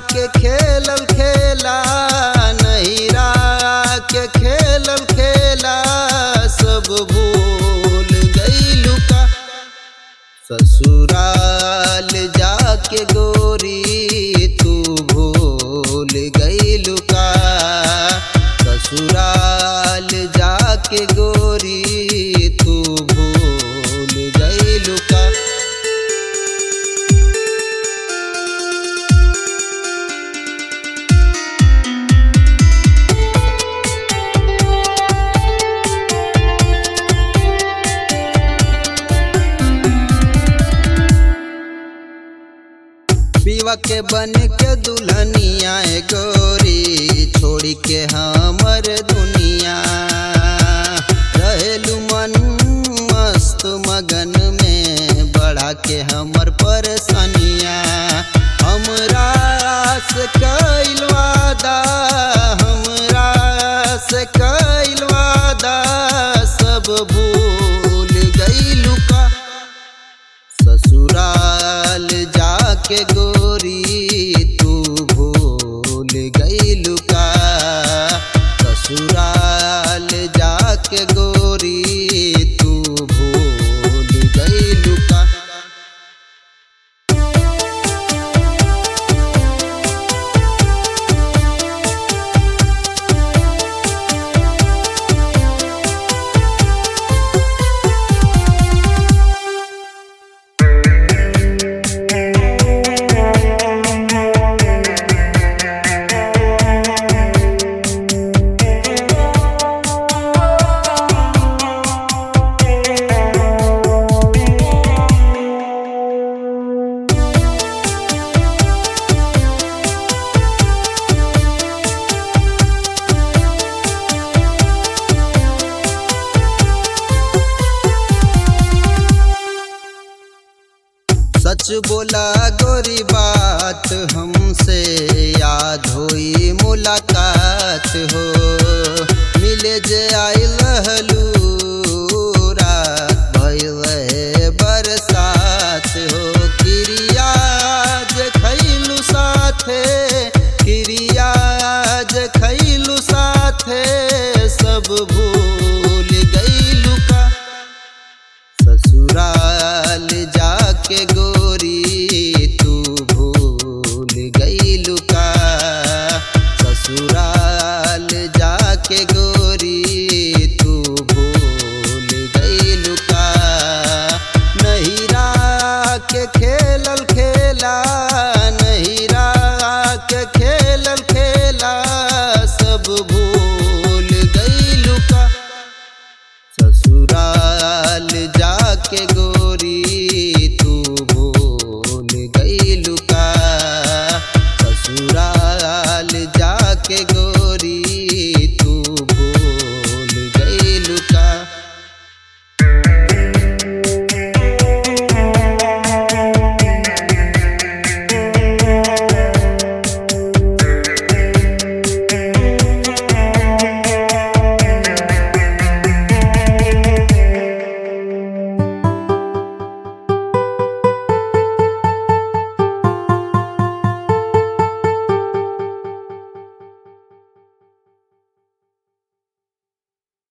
के खेलल खेला, नैरा के खेलल खेला सब भूल गइलू का। ससुराल जाके गोरी तू भूल गइलू का। ससुराल जाके गोरी तू भूल गइलू का। पीवा के बन के दुल्हनिया गोरी छोड़ी के हमर दुनिया। रहेलू मन मस्त मगन में बढ़ा के हमर परेशानिया। हमरा से कइल वादा, हमरा से कइल वादा सब भूल गइलू का। ससुराल जाके गोरी तू भूल गइलू का। ससुराल जाके गोरी तू भूल गइलू का। सच बोला गोरी बात हमसे, याद होई मुलाकात हो। मिले जे आई लहलू रात भइल बरसात हो। क्रिया जे खइलू साथे, क्रिया जे खइलू साथे सब भूल गइलू का। ससुराल जाके गोरी तू भूल गइलू का। ससुराल